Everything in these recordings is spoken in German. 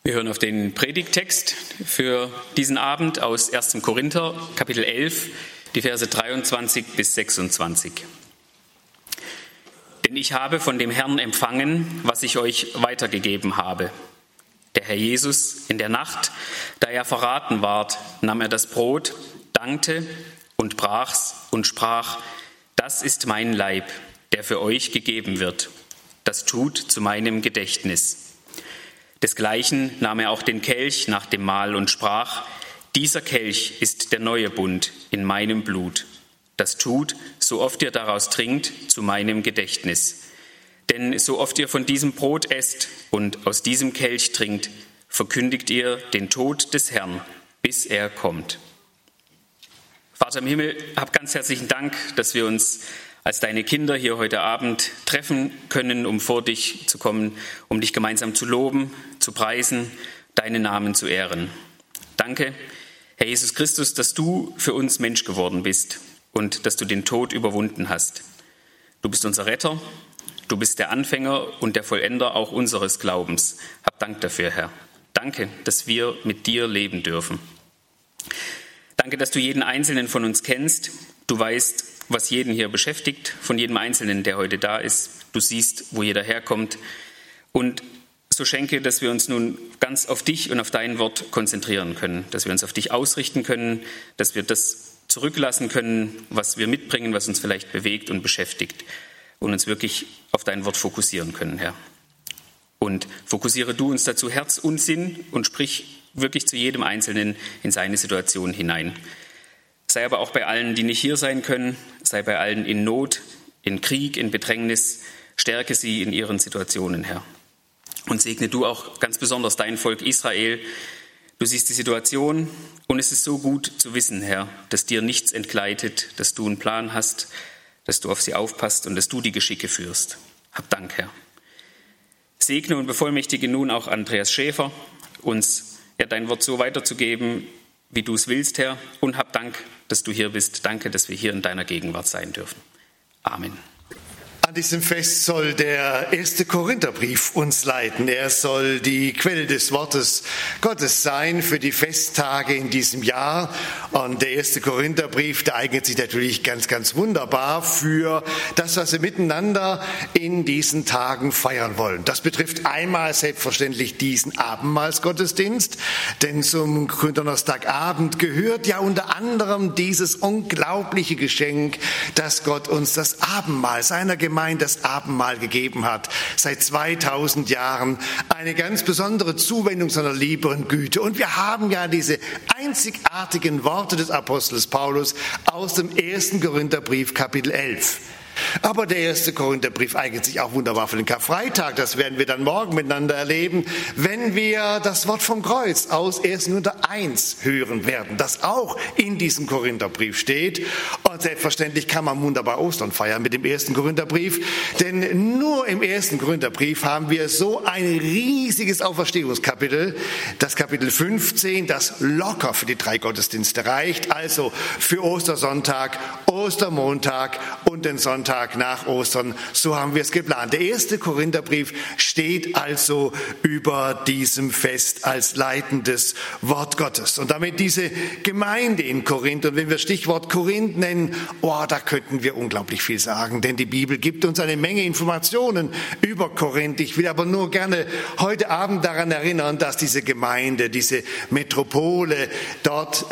Wir hören auf den Predigttext für diesen Abend aus 1. Korinther, Kapitel 11, die Verse 23 bis 26. Denn ich habe von dem Herrn empfangen, was ich euch weitergegeben habe. Der Herr Jesus, in der Nacht, da er verraten ward, nahm er das Brot, dankte und brach's und sprach: Das ist mein Leib, der für euch gegeben wird. Das tut zu meinem Gedächtnis. Desgleichen nahm er auch den Kelch nach dem Mahl und sprach: Dieser Kelch ist der neue Bund in meinem Blut. Das tut, so oft ihr daraus trinkt, zu meinem Gedächtnis. Denn so oft ihr von diesem Brot esst und aus diesem Kelch trinkt, verkündigt ihr den Tod des Herrn, bis er kommt. Vater im Himmel, hab ganz herzlichen Dank, dass wir uns als deine Kinder hier heute Abend treffen können, um vor dich zu kommen, um dich gemeinsam zu loben, zu preisen, deinen Namen zu ehren. Danke, Herr Jesus Christus, dass du für uns Mensch geworden bist und dass du den Tod überwunden hast. Du bist unser Retter, du bist der Anfänger und der Vollender auch unseres Glaubens. Hab Dank dafür, Herr. Danke, dass wir mit dir leben dürfen. Danke, dass du jeden Einzelnen von uns kennst. Du weißt, was jeden hier beschäftigt, von jedem Einzelnen, der heute da ist. Du siehst, wo jeder herkommt. Und so schenke, dass wir uns nun ganz auf dich und auf dein Wort konzentrieren können, dass wir uns auf dich ausrichten können, dass wir das zurücklassen können, was wir mitbringen, was uns vielleicht bewegt und beschäftigt, und uns wirklich auf dein Wort fokussieren können, Herr. Und fokussiere du uns dazu Herz und Sinn und sprich wirklich zu jedem Einzelnen in seine Situation hinein. Sei aber auch bei allen, die nicht hier sein können, sei bei allen in Not, in Krieg, in Bedrängnis, stärke sie in ihren Situationen, Herr. Und segne du auch ganz besonders dein Volk Israel. Du siehst die Situation und es ist so gut zu wissen, Herr, dass dir nichts entgleitet, dass du einen Plan hast, dass du auf sie aufpasst und dass du die Geschicke führst. Hab Dank, Herr. Segne und bevollmächtige nun auch Andreas Schäfer, uns dein Wort so weiterzugeben, wie du es willst, Herr. Und hab Dank, dass du hier bist. Danke, dass wir hier in deiner Gegenwart sein dürfen. Amen. An diesem Fest soll der 1. Korintherbrief uns leiten. Er soll die Quelle des Wortes Gottes sein für die Festtage in diesem Jahr. Und der 1. Korintherbrief, der eignet sich natürlich ganz, ganz wunderbar für das, was wir miteinander in diesen Tagen feiern wollen. Das betrifft einmal selbstverständlich diesen Abendmahlsgottesdienst, denn zum Donnerstagabend gehört ja unter anderem dieses unglaubliche Geschenk, dass Gott uns das Abendmahl seiner Gemeinde das Abendmahl gegeben hat. Seit 2000 Jahren eine ganz besondere Zuwendung seiner Liebe und Güte. Und wir haben ja diese einzigartigen Worte des Apostels Paulus aus dem 1. Korintherbrief, Kapitel 11. Aber der 1. Korintherbrief eignet sich auch wunderbar für den Karfreitag. Das werden wir dann morgen miteinander erleben, wenn wir das Wort vom Kreuz aus 1. Korinther 1 hören werden, das auch in diesem Korintherbrief steht. Und selbstverständlich kann man wunderbar Ostern feiern mit dem 1. Korintherbrief, denn nur im 1. Korintherbrief haben wir so ein riesiges Auferstehungskapitel, das Kapitel 15, das locker für die 3 Gottesdienste reicht, also für Ostersonntag, Ostermontag und den Sonntag nach Ostern. So haben wir es geplant. Der 1. Korintherbrief steht also über diesem Fest als leitendes Wort Gottes. Und damit diese Gemeinde in Korinth, und wenn wir Stichwort Korinth nennen, da könnten wir unglaublich viel sagen, denn die Bibel gibt uns eine Menge Informationen über Korinth. Ich will aber nur gerne heute Abend daran erinnern, dass diese Gemeinde, diese Metropole dort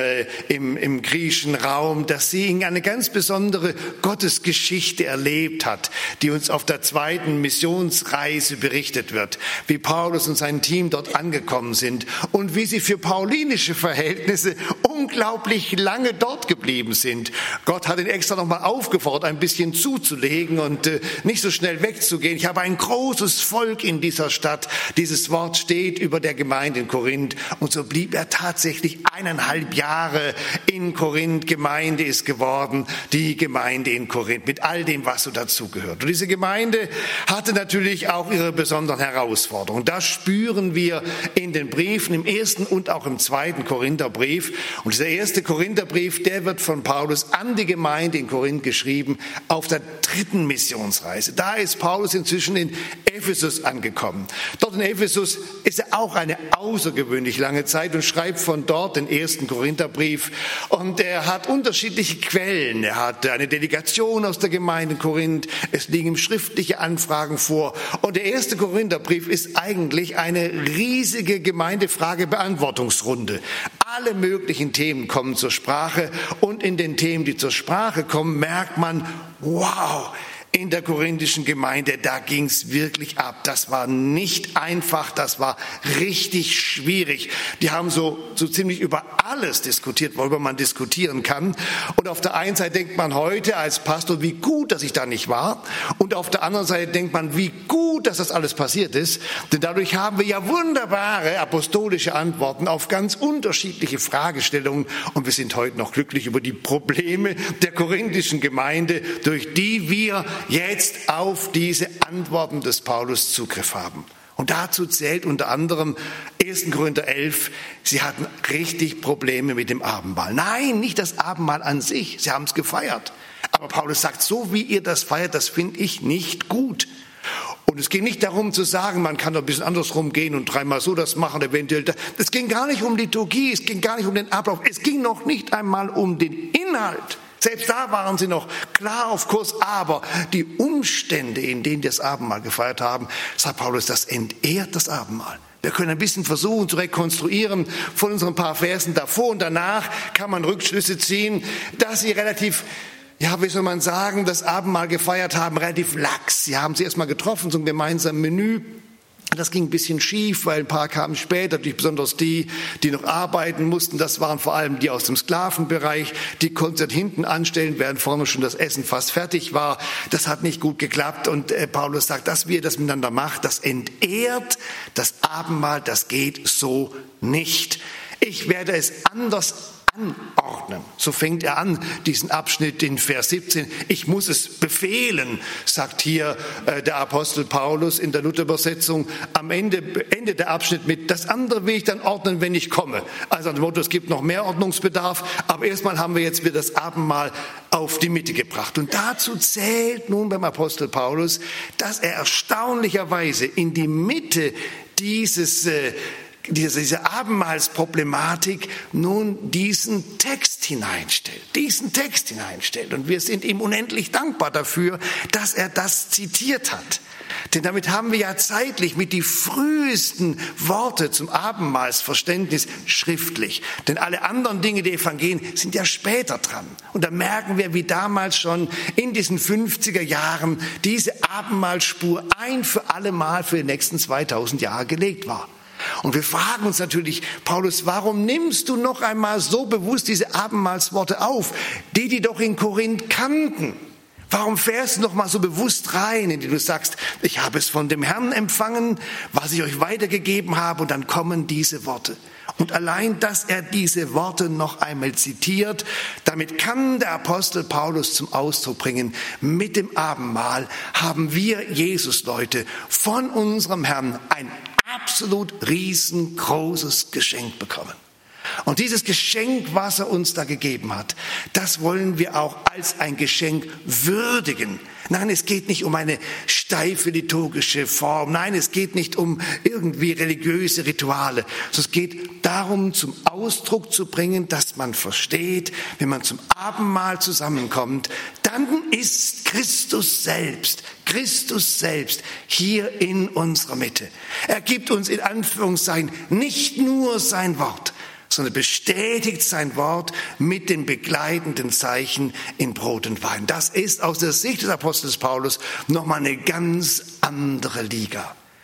im griechischen Raum, dass sie in eine ganz besondere Gottesgeschichte erlebt hat, die uns auf der 2. Missionsreise berichtet wird, wie Paulus und sein Team dort angekommen sind und wie sie für paulinische Verhältnisse unglaublich lange dort geblieben sind. Gott hat ihn extra nochmal aufgefordert, ein bisschen zuzulegen und nicht so schnell wegzugehen. Ich habe ein großes Volk in dieser Stadt. Dieses Wort steht über der Gemeinde in Korinth und so blieb er tatsächlich 1,5 Jahre in Korinth. Gemeinde ist geworden, die Gemeinde in in Korinth, mit all dem, was so dazugehört. Und diese Gemeinde hatte natürlich auch ihre besonderen Herausforderungen. Das spüren wir in den Briefen, im 1. und auch im 2. Korintherbrief. Und dieser 1. Korintherbrief, der wird von Paulus an die Gemeinde in Korinth geschrieben, auf der 3. Missionsreise. Da ist Paulus inzwischen in Ephesus angekommen. Dort in Ephesus ist er auch eine außergewöhnlich lange Zeit und schreibt von dort den 1. Korintherbrief. Und er hat unterschiedliche Quellen. Er hat eine Delegation aus der Gemeinde in Korinth. Es liegen ihm schriftliche Anfragen vor. Und der 1. Korintherbrief ist eigentlich eine riesige Gemeindefrage-Beantwortungsrunde. Alle möglichen Themen kommen zur Sprache. Und in den Themen, die zur Sprache kommen, merkt man, wow, in der korinthischen Gemeinde, da ging es wirklich ab. Das war nicht einfach, das war richtig schwierig. Die haben so ziemlich über alles diskutiert, worüber man diskutieren kann. Und auf der einen Seite denkt man heute als Pastor, wie gut, dass ich da nicht war. Und auf der anderen Seite denkt man, wie gut, dass das alles passiert ist. Denn dadurch haben wir ja wunderbare apostolische Antworten auf ganz unterschiedliche Fragestellungen. Und wir sind heute noch glücklich über die Probleme der korinthischen Gemeinde, durch die wir jetzt auf diese Antworten des Paulus Zugriff haben. Und dazu zählt unter anderem 1. Korinther 11, sie hatten richtig Probleme mit dem Abendmahl. Nein, nicht das Abendmahl an sich, sie haben es gefeiert. Aber Paulus sagt, so wie ihr das feiert, das finde ich nicht gut. Und es ging nicht darum zu sagen, man kann doch ein bisschen andersrum gehen und dreimal so das machen, eventuell das. Es ging gar nicht um Liturgie, es ging gar nicht um den Ablauf, es ging noch nicht einmal um den Inhalt. Selbst da waren sie noch klar auf Kurs, aber die Umstände, in denen die das Abendmahl gefeiert haben, sagt Paulus, das entehrt das Abendmahl. Wir können ein bisschen versuchen zu rekonstruieren von unseren paar Versen davor und danach kann man Rückschlüsse ziehen, dass sie relativ, wie soll man sagen, das Abendmahl gefeiert haben, relativ lax. Sie haben sie erstmal getroffen zum gemeinsamen Menü. Das ging ein bisschen schief, weil ein paar kamen später, natürlich besonders die noch arbeiten mussten. Das waren vor allem die aus dem Sklavenbereich. Die konnten sich hinten anstellen, während vorne schon das Essen fast fertig war. Das hat nicht gut geklappt. Und Paulus sagt, dass wir das miteinander machen, das entehrt das Abendmahl, das geht so nicht. Ich werde es anders anordnen. So fängt er an, diesen Abschnitt in Vers 17. Ich muss es befehlen, sagt hier der Apostel Paulus in der Luther-Übersetzung. Am Ende der Abschnitt mit, das andere will ich dann ordnen, wenn ich komme. Also nach dem Motto, es gibt noch mehr Ordnungsbedarf, aber erstmal haben wir jetzt wieder das Abendmahl auf die Mitte gebracht. Und dazu zählt nun beim Apostel Paulus, dass er erstaunlicherweise in die Mitte diese Abendmahlsproblematik nun diesen Text hineinstellt. Und wir sind ihm unendlich dankbar dafür, dass er das zitiert hat. Denn damit haben wir ja zeitlich mit die frühesten Worte zum Abendmahlsverständnis schriftlich. Denn alle anderen Dinge der Evangelien sind ja später dran. Und da merken wir, wie damals schon in diesen 50er Jahren diese Abendmahlspur ein für alle Mal für die nächsten 2000 Jahre gelegt war. Und wir fragen uns natürlich, Paulus, warum nimmst du noch einmal so bewusst diese Abendmahlsworte auf, die doch in Korinth kannten? Warum fährst du noch mal so bewusst rein, indem du sagst, ich habe es von dem Herrn empfangen, was ich euch weitergegeben habe, und dann kommen diese Worte. Und allein, dass er diese Worte noch einmal zitiert, damit kann der Apostel Paulus zum Ausdruck bringen, mit dem Abendmahl haben wir Jesus-Leute von unserem Herrn ein absolut riesengroßes Geschenk bekommen. Und dieses Geschenk, was er uns da gegeben hat, das wollen wir auch als ein Geschenk würdigen. Nein, es geht nicht um eine steife liturgische Form. Nein, es geht nicht um irgendwie religiöse Rituale. Es geht darum, zum Ausdruck zu bringen, dass man versteht, wenn man zum Abendmahl zusammenkommt, dann ist Christus selbst hier in unserer Mitte. Er gibt uns in Anführungszeichen nicht nur sein Wort, sondern bestätigt sein Wort mit den begleitenden Zeichen in Brot und Wein. Das ist aus der Sicht des Apostels Paulus nochmal eine ganz andere Liga.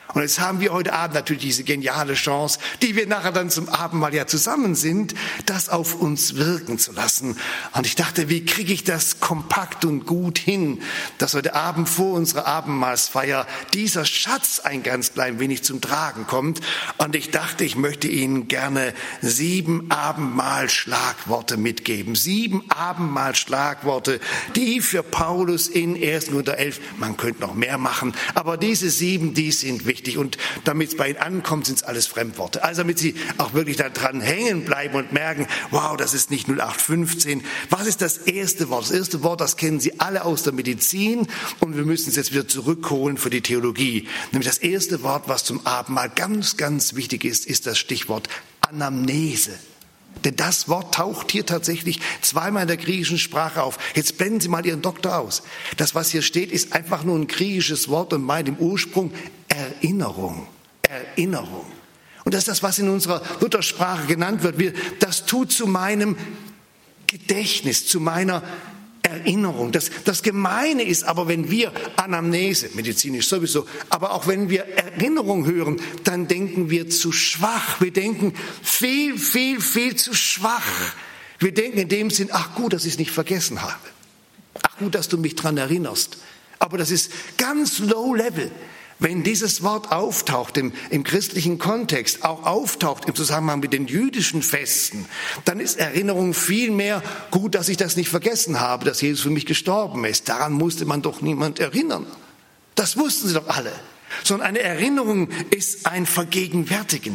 Und jetzt haben wir heute Abend natürlich diese geniale Chance, die wir nachher dann zum Abendmahl ja zusammen sind, das auf uns wirken zu lassen. Und ich dachte, wie kriege ich das kompakt und gut hin, dass heute Abend vor unserer Abendmahlsfeier dieser Schatz ein ganz klein wenig zum Tragen kommt. Und ich dachte, ich möchte Ihnen gerne 7 Abendmahlschlagworte mitgeben. 7 Abendmahlschlagworte, die für Paulus in 1. Korinther 11, man könnte noch mehr machen, aber diese 7, die sind wichtig. Und damit es bei Ihnen ankommt, sind es alles Fremdworte. Also damit Sie auch wirklich daran hängen bleiben und merken, wow, das ist nicht 0815. Was ist das erste Wort? Das erste Wort, das kennen Sie alle aus der Medizin und wir müssen es jetzt wieder zurückholen für die Theologie. Nämlich das erste Wort, was zum Abendmahl ganz, ganz wichtig ist, ist das Stichwort Anamnese. Denn das Wort taucht hier tatsächlich zweimal in der griechischen Sprache auf. Jetzt blenden Sie mal Ihren Doktor aus. Das, was hier steht, ist einfach nur ein griechisches Wort und meint im Ursprung Erinnerung. Erinnerung. Und das ist das, was in unserer Luthersprache genannt wird. Das tut zu meinem Gedächtnis, zu meiner Erinnerung. Das Gemeine ist aber, wenn wir Anamnese, medizinisch sowieso, aber auch wenn wir Erinnerung hören, dann denken wir zu schwach. Wir denken viel, viel, viel zu schwach. Wir denken in dem Sinn, ach gut, dass ich es nicht vergessen habe. Ach gut, dass du mich dran erinnerst. Aber das ist ganz low level. Wenn dieses Wort auftaucht im christlichen Kontext, auch auftaucht im Zusammenhang mit den jüdischen Festen, dann ist Erinnerung vielmehr gut, dass ich das nicht vergessen habe, dass Jesus für mich gestorben ist. Daran musste man doch niemand erinnern. Das wussten sie doch alle. Sondern eine Erinnerung ist ein Vergegenwärtigen.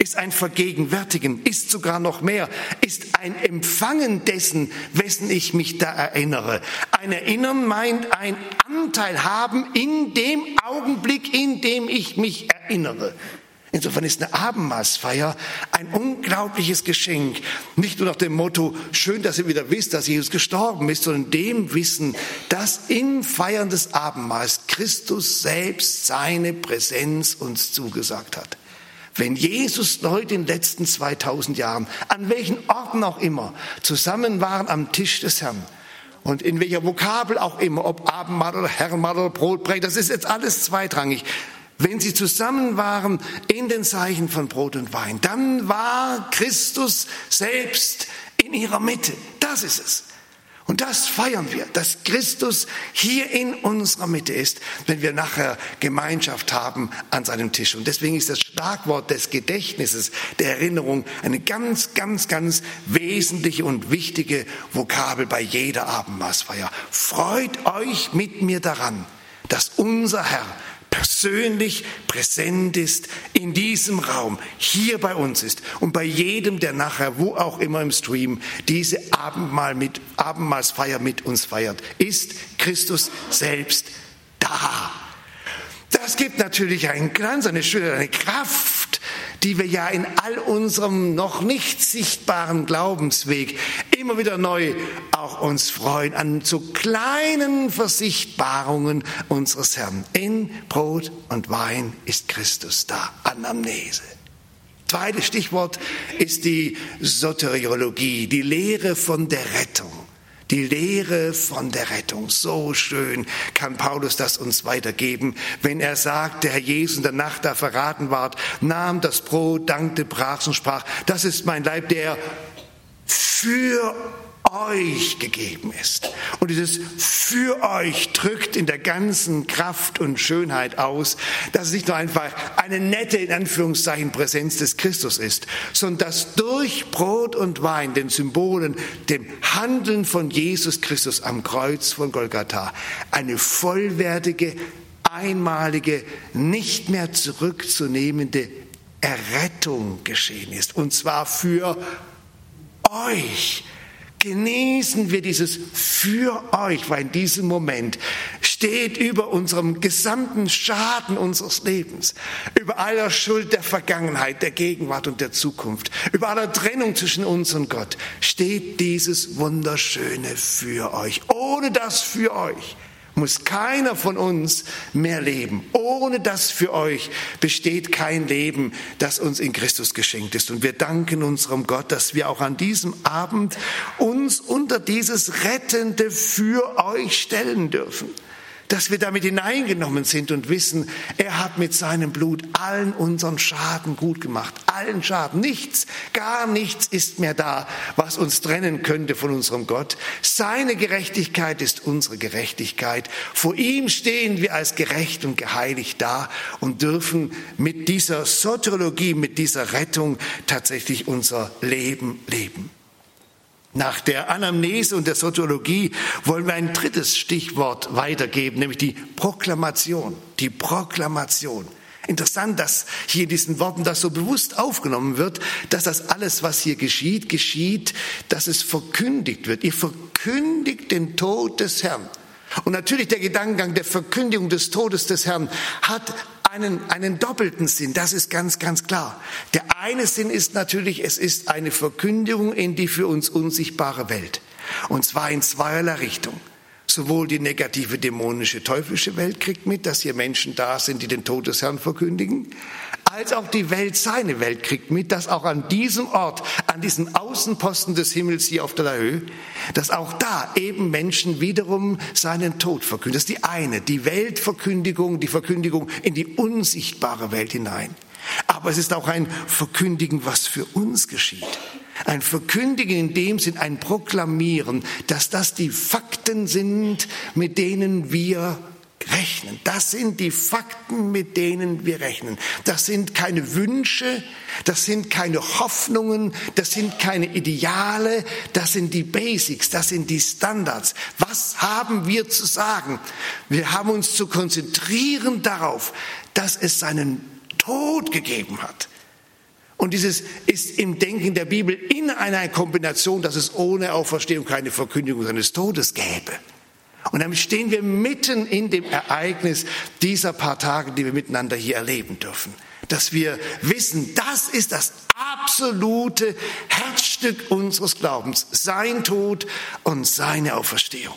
Ist sogar noch mehr, ist ein Empfangen dessen, wessen ich mich da erinnere. Ein Erinnern meint ein Anteil haben in dem Augenblick, in dem ich mich erinnere. Insofern ist eine Abendmahlsfeier ein unglaubliches Geschenk. Nicht nur nach dem Motto, schön, dass ihr wieder wisst, dass Jesus gestorben ist, sondern dem Wissen, dass im Feiern des Abendmahls Christus selbst seine Präsenz uns zugesagt hat. Wenn Jesus Leute in den letzten 2000 Jahren, an welchen Orten auch immer, zusammen waren am Tisch des Herrn und in welcher Vokabel auch immer, ob Abendmahl oder Herrenmahl oder Brotbrech, das ist jetzt alles zweitrangig. Wenn sie zusammen waren in den Zeichen von Brot und Wein, dann war Christus selbst in ihrer Mitte. Das ist es. Und das feiern wir, dass Christus hier in unserer Mitte ist, wenn wir nachher Gemeinschaft haben an seinem Tisch. Und deswegen ist das Schlagwort des Gedächtnisses, der Erinnerung, eine ganz, ganz, ganz wesentliche und wichtige Vokabel bei jeder Abendmahlsfeier. Freut euch mit mir daran, dass unser Herr persönlich präsent ist in diesem Raum, hier bei uns ist und bei jedem, der nachher, wo auch immer im Stream, diese Abendmahlsfeier mit uns feiert, ist Christus selbst da. Das gibt natürlich einen Glanz, eine Schönheit, eine Kraft, die wir ja in all unserem noch nicht sichtbaren Glaubensweg immer wieder neu auch uns freuen an so kleinen Versichtbarungen unseres Herrn. In Brot und Wein ist Christus da. Anamnese. Zweites Stichwort ist die Soteriologie, die Lehre von der Rettung. Die Lehre von der Rettung. So schön kann Paulus das uns weitergeben, wenn er sagt, der Herr Jesus in der Nacht, da verraten ward, nahm das Brot, dankte, brach's und sprach, das ist mein Leib, der für euch gegeben ist. Und dieses für euch drückt in der ganzen Kraft und Schönheit aus, dass es nicht nur einfach eine nette, in Anführungszeichen, Präsenz des Christus ist, sondern dass durch Brot und Wein, den Symbolen, dem Handeln von Jesus Christus am Kreuz von Golgatha, eine vollwertige, einmalige, nicht mehr zurückzunehmende Errettung geschehen ist. Und zwar für euch. Genießen wir dieses für euch, weil in diesem Moment steht über unserem gesamten Schaden unseres Lebens, über aller Schuld der Vergangenheit, der Gegenwart und der Zukunft, über aller Trennung zwischen uns und Gott, steht dieses wunderschöne für euch. Ohne das für euch muss keiner von uns mehr leben. Ohne das für euch besteht kein Leben, das uns in Christus geschenkt ist. Und wir danken unserem Gott, dass wir auch an diesem Abend uns unter dieses rettende für euch stellen dürfen. dass wir damit hineingenommen sind und wissen, er hat mit seinem Blut allen unseren Schaden gut gemacht. Allen Schaden. Nichts, gar nichts ist mehr da, was uns trennen könnte von unserem Gott. Seine Gerechtigkeit ist unsere Gerechtigkeit. Vor ihm stehen wir als gerecht und geheiligt da und dürfen mit dieser Soteriologie, mit dieser Rettung tatsächlich unser Leben leben. Nach der Anamnese und der Soteriologie wollen wir ein drittes Stichwort weitergeben, nämlich die Proklamation. Die Proklamation. Interessant, dass hier in diesen Worten das so bewusst aufgenommen wird, dass das alles, was hier geschieht, dass es verkündigt wird. Ihr verkündigt den Tod des Herrn. Und natürlich der Gedankengang der Verkündigung des Todes des Herrn hat einen doppelten Sinn, das ist ganz, ganz klar. Der eine Sinn ist natürlich, es ist eine Verkündigung in die für uns unsichtbare Welt. Und zwar in zweierlei Richtung. Sowohl die negative, dämonische, teuflische Welt kriegt mit, dass hier Menschen da sind, die den Tod des Herrn verkündigen, als auch die Welt, seine Welt kriegt mit, dass auch an diesem Ort, an diesem Außenposten des Himmels hier auf der Höhe, dass auch da eben Menschen wiederum seinen Tod verkünden. Das ist die eine, die Weltverkündigung, die Verkündigung in die unsichtbare Welt hinein. Aber es ist auch ein Verkündigen, was für uns geschieht. Ein Verkündigen in dem Sinn, ein Proklamieren, dass das die Fakten sind, mit denen wir rechnen. Das sind die Fakten, mit denen wir rechnen. Das sind keine Wünsche, das sind keine Hoffnungen, das sind keine Ideale, das sind die Basics, das sind die Standards. Was haben wir zu sagen? Wir haben uns zu konzentrieren darauf, dass es seinen Tod gegeben hat. Und dieses ist im Denken der Bibel in einer Kombination, dass es ohne Auferstehung keine Verkündigung seines Todes gäbe. Und damit stehen wir mitten in dem Ereignis dieser paar Tage, die wir miteinander hier erleben dürfen. Dass wir wissen, das ist das absolute Herzstück unseres Glaubens. Sein Tod und seine Auferstehung.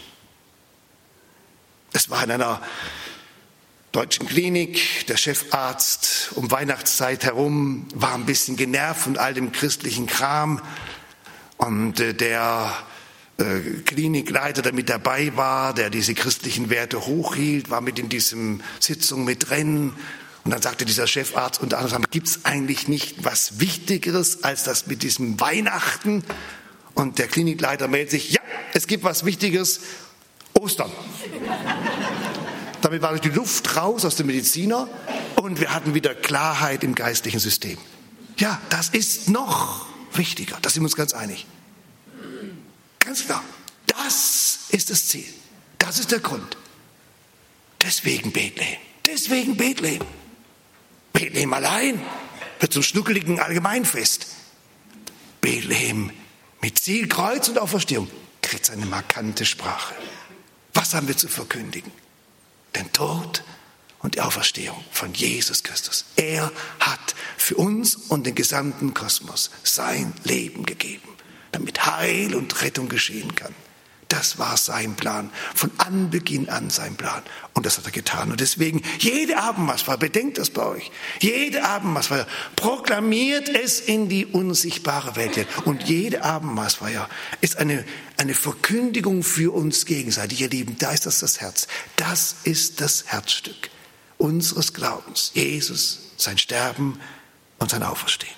Es war in einer deutschen Klinik, der Chefarzt um Weihnachtszeit herum war ein bisschen genervt von all dem christlichen Kram und der Klinikleiter, der mit dabei war, der diese christlichen Werte hochhielt, war mit in diesem Sitzung mit drin. Und dann sagte dieser Chefarzt unter anderem, gibt es eigentlich nicht was Wichtigeres als das mit diesem Weihnachten? Und der Klinikleiter meldet sich, ja, es gibt was Wichtigeres, Ostern. Damit war die Luft raus aus dem Mediziner und wir hatten wieder Klarheit im geistlichen System. Ja, das ist noch wichtiger, da sind wir uns ganz einig. Ganz klar, das ist das Ziel, das ist der Grund. Deswegen Bethlehem, deswegen Bethlehem. Bethlehem allein wird zum schnuckeligen Allgemeinfest. Bethlehem mit Ziel, Kreuz und Auferstehung kriegt eine markante Sprache. Was haben wir zu verkündigen? Den Tod und die Auferstehung von Jesus Christus. Er hat für uns und den gesamten Kosmos sein Leben gegeben, damit Heil und Rettung geschehen kann. Das war sein Plan, von Anbeginn an sein Plan. Und das hat er getan. Und deswegen, jede Abendmahlsfeier, bedenkt das bei euch, jede Abendmahlsfeier proklamiert es in die unsichtbare Welt. Und jede Abendmahlsfeier ist eine Verkündigung für uns gegenseitig. Ihr Lieben, da ist das Herz. Das ist das Herzstück unseres Glaubens. Jesus, sein Sterben und sein Auferstehen.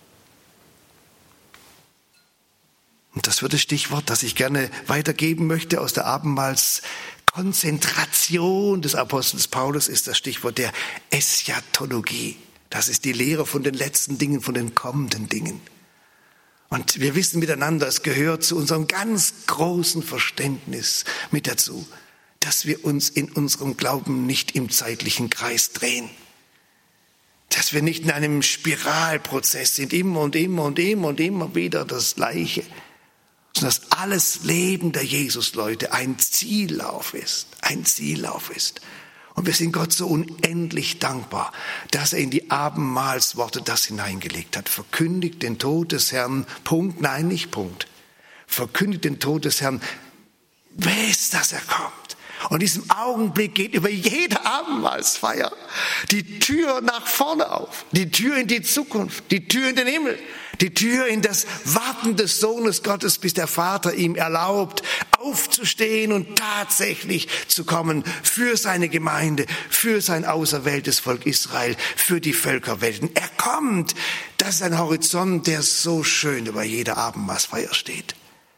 Und das wird das Stichwort, das ich gerne weitergeben möchte aus der Abendmahlskonzentration des Apostels Paulus, ist das Stichwort der Eschatologie. Das ist die Lehre von den letzten Dingen, von den kommenden Dingen. Und wir wissen miteinander, es gehört zu unserem ganz großen Verständnis mit dazu, dass wir uns in unserem Glauben nicht im zeitlichen Kreis drehen. Dass wir nicht in einem Spiralprozess sind, immer und immer und immer und immer wieder das Gleiche. Sondern dass alles Leben der Jesusleute ein Ziellauf ist, Und wir sind Gott so unendlich dankbar, dass er in die Abendmahlsworte das hineingelegt hat. Verkündigt den Tod des Herrn, Punkt, nein, nicht Punkt. Verkündigt den Tod des Herrn, wisst, dass er kommt. Und in diesem Augenblick geht über jede Abendmahlsfeier die Tür nach vorne auf, die Tür in die Zukunft, die Tür in den Himmel, die Tür in das Warten des Sohnes Gottes, bis der Vater ihm erlaubt, aufzustehen und tatsächlich zu kommen für seine Gemeinde, für sein auserwähltes Volk Israel, für die Völkerwelten. Er kommt. Das ist ein Horizont, der so schön über jeder Abendmahlsfeier steht.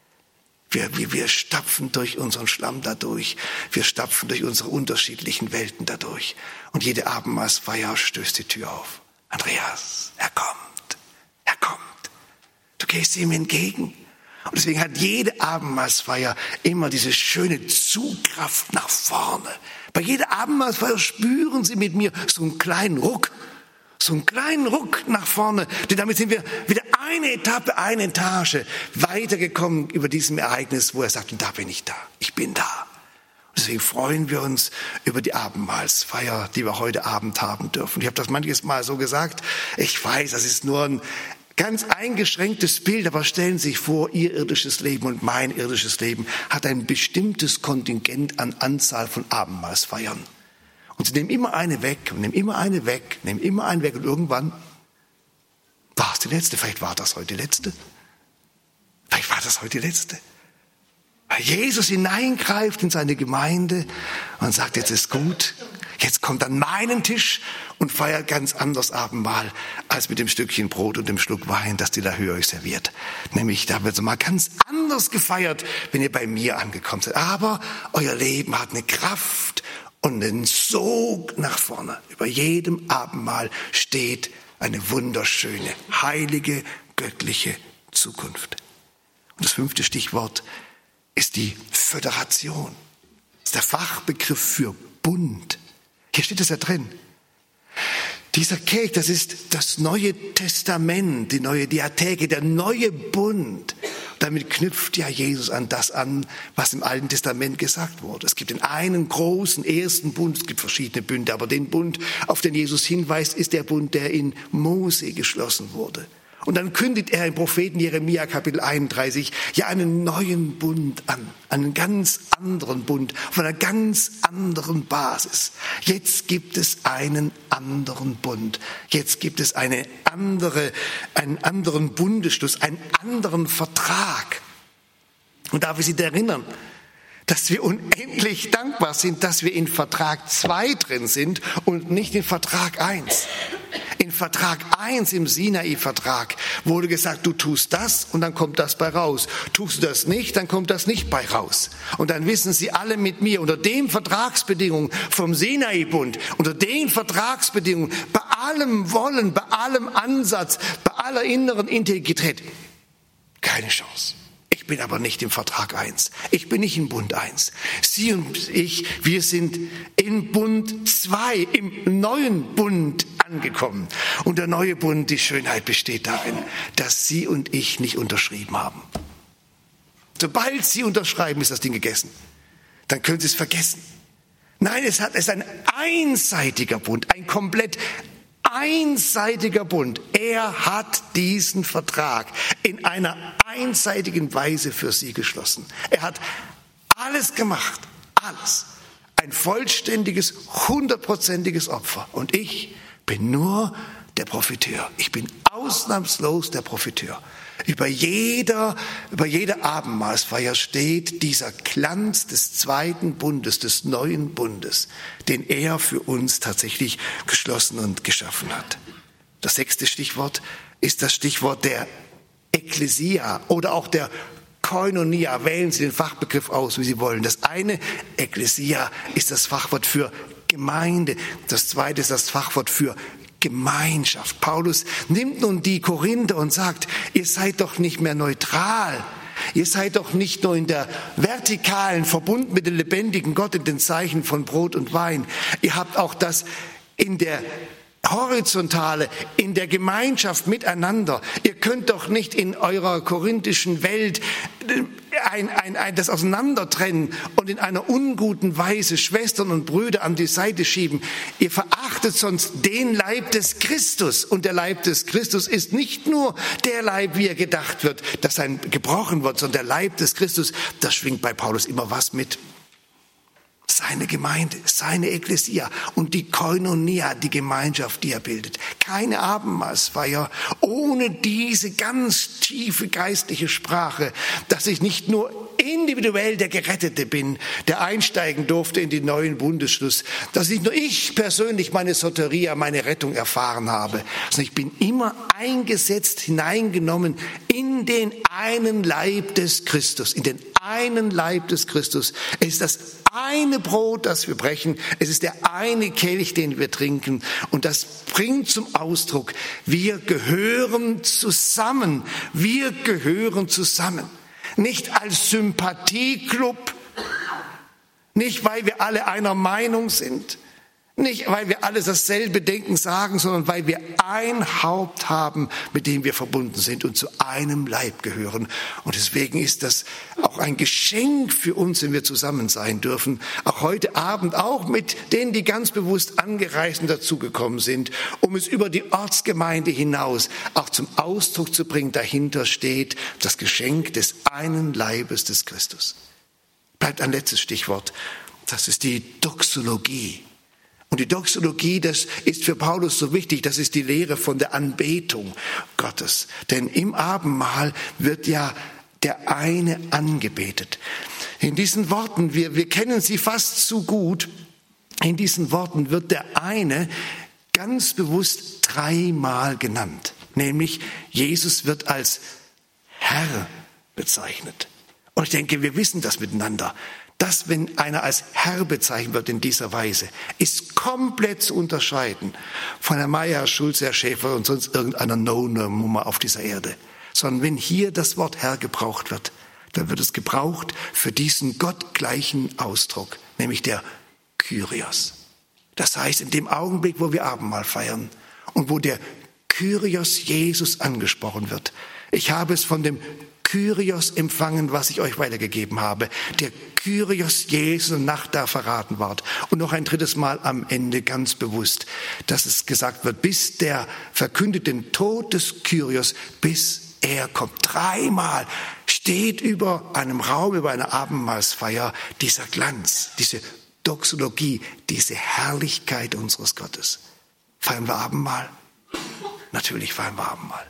Wir stapfen durch unseren Schlamm dadurch. Wir stapfen durch unsere unterschiedlichen Welten dadurch. Und jede Abendmahlsfeier stößt die Tür auf. Andreas, er kommt. Er kommt. Du gehst ihm entgegen. Und deswegen hat jede Abendmahlsfeier immer diese schöne Zugkraft nach vorne. Bei jeder Abendmahlsfeier spüren Sie mit mir so einen kleinen Ruck. So einen kleinen Ruck nach vorne. Denn damit sind wir wieder eine Etappe, eine Etage weitergekommen über diesem Ereignis, wo er sagt, und da bin ich da. Ich bin da. Und deswegen freuen wir uns über die Abendmahlsfeier, die wir heute Abend haben dürfen. Ich habe das manches Mal so gesagt. Ich weiß, das ist nur ein ganz eingeschränktes Bild, aber stellen Sie sich vor, Ihr irdisches Leben und mein irdisches Leben hat ein bestimmtes Kontingent an Anzahl von Abendmahlsfeiern. Und Sie nehmen immer eine weg und nehmen immer eine weg, nehmen immer eine weg und irgendwann war es die letzte. Vielleicht war das heute die letzte. Vielleicht war das heute die letzte. Weil Jesus hineingreift in seine Gemeinde und sagt, jetzt ist gut, jetzt kommt an meinen Tisch und feiert ganz anders Abendmahl als mit dem Stückchen Brot und dem Schluck Wein, das die Lahöre euch serviert. Nämlich, da wird so mal ganz anders gefeiert, wenn ihr bei mir angekommen seid. Aber euer Leben hat eine Kraft und einen Sog nach vorne. Über jedem Abendmahl steht eine wunderschöne, heilige, göttliche Zukunft. Und das 5. Stichwort ist die Föderation. Das ist der Fachbegriff für Bund. Hier steht es ja drin. Dieser Kelch, das ist das Neue Testament, die neue Diatheke, der neue Bund. Damit knüpft ja Jesus an das an, was im Alten Testament gesagt wurde. Es gibt den einen großen, ersten Bund, es gibt verschiedene Bünde, aber den Bund, auf den Jesus hinweist, ist der Bund, der in Mose geschlossen wurde. Und dann kündigt er im Propheten Jeremia Kapitel 31 ja einen neuen Bund an, einen ganz anderen Bund, auf einer ganz anderen Basis. Jetzt gibt es einen anderen Bund. Jetzt gibt es einen anderen Bundesschluss, einen anderen Vertrag. Und darf ich Sie erinnern, dass wir unendlich dankbar sind, dass wir in Vertrag 2 drin sind und nicht in Vertrag 1. In Vertrag 1, im Sinai-Vertrag, wurde gesagt, du tust das und dann kommt das bei raus. Tust du das nicht, dann kommt das nicht bei raus. Und dann wissen Sie alle mit mir, unter den Vertragsbedingungen vom Sinai-Bund, unter den Vertragsbedingungen, bei allem Wollen, bei allem Ansatz, bei aller inneren Integrität, keine Chance. Ich bin aber nicht im Vertrag 1. Ich bin nicht in Bund 1. Sie und ich, wir sind in Bund 2, im neuen Bund angekommen. Und der neue Bund, die Schönheit besteht darin, dass Sie und ich nicht unterschrieben haben. Sobald Sie unterschreiben, ist das Ding gegessen. Dann können Sie es vergessen. Nein, es ist ein einseitiger Bund, ein komplett einseitiger Bund. Er hat diesen Vertrag in einer einseitigen Weise für Sie geschlossen. Er hat alles gemacht, alles. Ein vollständiges, 100%iges Opfer. Und ich bin nur der Profiteur. Ich bin ausnahmslos der Profiteur. Über jeder Abendmahlsfeier steht dieser Glanz des zweiten Bundes, des neuen Bundes, den er für uns tatsächlich geschlossen und geschaffen hat. Das 6. Stichwort ist das Stichwort der Ekklesia oder auch der Koinonia. Wählen Sie den Fachbegriff aus, wie Sie wollen. Das eine, Ekklesia, ist das Fachwort für Gemeinde. Das zweite ist das Fachwort für Gemeinschaft. Paulus nimmt nun die Korinther und sagt, ihr seid doch nicht mehr neutral. Ihr seid doch nicht nur in der vertikalen Verbund mit dem lebendigen Gott in den Zeichen von Brot und Wein. Ihr habt auch das in der Horizontale, in der Gemeinschaft miteinander. Ihr könnt doch nicht in eurer korinthischen Welt das auseinandertrennen und in einer unguten Weise Schwestern und Brüder an die Seite schieben. Ihr verachtet sonst den Leib des Christus. Und der Leib des Christus ist nicht nur der Leib, wie er gedacht wird, dass ein gebrochen wird, sondern der Leib des Christus, da schwingt bei Paulus immer was mit. Seine Gemeinde, seine Ekklesia und die Koinonia, die Gemeinschaft, die er bildet. Keine Abendmahlsfeier ohne diese ganz tiefe geistliche Sprache, dass ich nicht nur individuell der Gerettete bin, der einsteigen durfte in den neuen Bundesschluss, dass nicht nur ich persönlich meine Soteria, meine Rettung erfahren habe, sondern ich bin immer eingesetzt, hineingenommen in den einen Leib des Christus, in den einen Leib des Christus. Es ist das eine Brot, das wir brechen, es ist der eine Kelch, den wir trinken, und das bringt zum Ausdruck, wir gehören zusammen, wir gehören zusammen. Nicht als Sympathieklub, nicht weil wir alle einer Meinung sind, nicht weil wir alle dasselbe denken, sagen, sondern weil wir ein Haupt haben, mit dem wir verbunden sind und zu einem Leib gehören. Und deswegen ist das auch ein Geschenk für uns, wenn wir zusammen sein dürfen. Auch heute Abend, auch mit denen, die ganz bewusst angereist und dazugekommen sind, um es über die Ortsgemeinde hinaus auch zum Ausdruck zu bringen. Dahinter steht das Geschenk des einen Leibes des Christus. Bleibt ein letztes Stichwort. Das ist die Doxologie. Und die Doxologie, das ist für Paulus so wichtig, das ist die Lehre von der Anbetung Gottes. Denn im Abendmahl wird ja der eine angebetet. In diesen Worten, wir kennen sie fast zu gut, in diesen Worten wird der eine ganz bewusst dreimal genannt. Nämlich Jesus wird als Herr bezeichnet. Und ich denke, wir wissen das miteinander. Dass, wenn einer als Herr bezeichnet wird in dieser Weise, ist komplett zu unterscheiden von Herr Meier, Herr Schulze, Herr Schäfer und sonst irgendeiner No-Nummer auf dieser Erde. Sondern wenn hier das Wort Herr gebraucht wird, dann wird es gebraucht für diesen gottgleichen Ausdruck, nämlich der Kyrios. Das heißt, in dem Augenblick, wo wir Abendmahl feiern und wo der Kyrios Jesus angesprochen wird, ich habe es von dem Kyrios empfangen, was ich euch weitergegeben habe. Der Kyrios Jesus Nacht da verraten ward. Und noch ein drittes Mal am Ende ganz bewusst, dass es gesagt wird, bis der verkündet den Tod des Kyrios, bis er kommt. Dreimal steht über einem Raum, über einer Abendmahlsfeier dieser Glanz, diese Doxologie, diese Herrlichkeit unseres Gottes. Feiern wir Abendmahl? Natürlich feiern wir Abendmahl.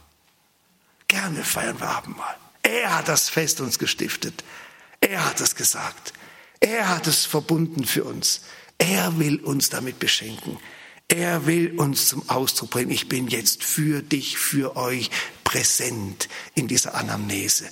Gerne feiern wir Abendmahl. Er hat das Fest uns gestiftet. Er hat es gesagt. Er hat es verbunden für uns. Er will uns damit beschenken. Er will uns zum Ausdruck bringen, ich bin jetzt für dich, für euch präsent in dieser Anamnese.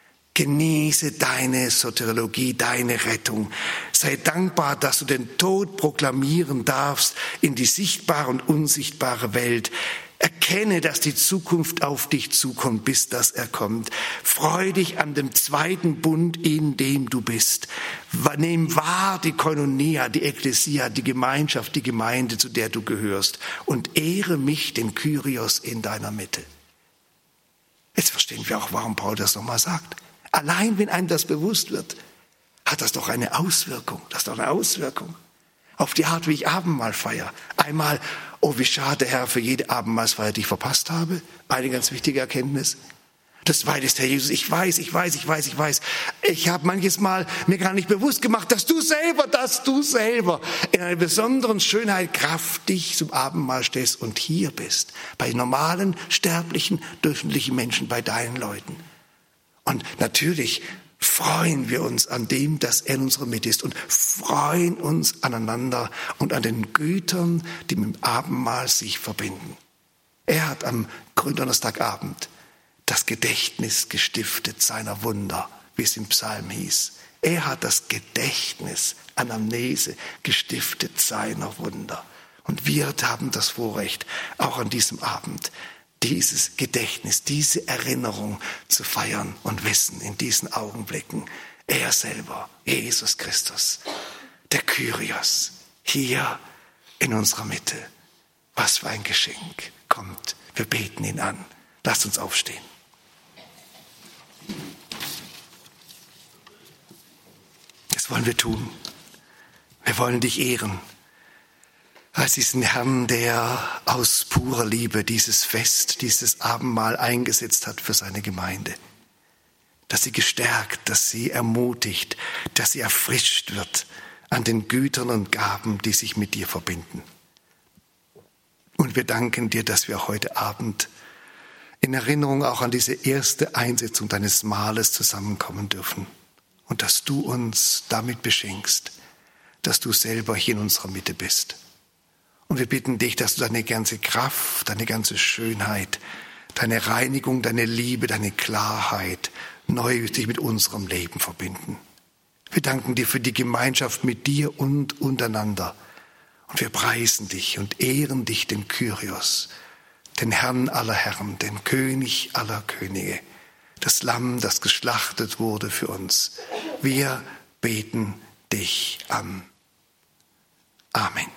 Genieße deine Soteriologie, deine Rettung. Sei dankbar, dass du den Tod proklamieren darfst in die sichtbare und unsichtbare Welt. Erkenne, dass die Zukunft auf dich zukommt, bis dass er kommt. Freu dich an dem zweiten Bund, in dem du bist. Nimm wahr die Koinonia, die Ekklesia, die Gemeinschaft, die Gemeinde, zu der du gehörst. Und ehre mich, den Kyrios, in deiner Mitte. Jetzt verstehen wir auch, warum Paul das nochmal sagt. Allein wenn einem das bewusst wird, hat das doch eine Auswirkung. Das ist doch eine Auswirkung auf die Art, wie ich Abendmahl feiere. Einmal, oh, wie schade, Herr, für jede Abendmahlsfeier, die ich verpasst habe. Eine ganz wichtige Erkenntnis. Das Zweite ist, Herr Jesus, ich weiß. Ich habe manches Mal mir gar nicht bewusst gemacht, dass du selber in einer besonderen Schönheit, Kraft dich zum Abendmahl stellst und hier bist. Bei normalen, sterblichen, durchschnittlichen Menschen, bei deinen Leuten. Und natürlich freuen wir uns an dem, dass er in unserer Mitte ist und freuen uns aneinander und an den Gütern, die mit dem Abendmahl sich verbinden. Er hat am Gründonnerstagabend das Gedächtnis gestiftet seiner Wunder, wie es im Psalm hieß. Er hat das Gedächtnis, Anamnese, gestiftet seiner Wunder. Und wir haben das Vorrecht, auch an diesem Abend dieses Gedächtnis, diese Erinnerung zu feiern und wissen in diesen Augenblicken, er selber, Jesus Christus, der Kyrios, hier in unserer Mitte. Was für ein Geschenk. Kommt, wir beten ihn an. Lasst uns aufstehen. Das wollen wir tun. Wir wollen dich ehren. Als diesen Herrn, der aus purer Liebe dieses Fest, dieses Abendmahl eingesetzt hat für seine Gemeinde. Dass sie gestärkt, dass sie ermutigt, dass sie erfrischt wird an den Gütern und Gaben, die sich mit dir verbinden. Und wir danken dir, dass wir heute Abend in Erinnerung auch an diese erste Einsetzung deines Mahles zusammenkommen dürfen. und dass du uns damit beschenkst, dass du selber hier in unserer Mitte bist. Und wir bitten dich, dass du deine ganze Kraft, deine ganze Schönheit, deine Reinigung, deine Liebe, deine Klarheit neu dich mit unserem Leben verbinden. Wir danken dir für die Gemeinschaft mit dir und untereinander. Und wir preisen dich und ehren dich, den Kyrios, den Herrn aller Herren, den König aller Könige, das Lamm, das geschlachtet wurde für uns. Wir beten dich an. Amen.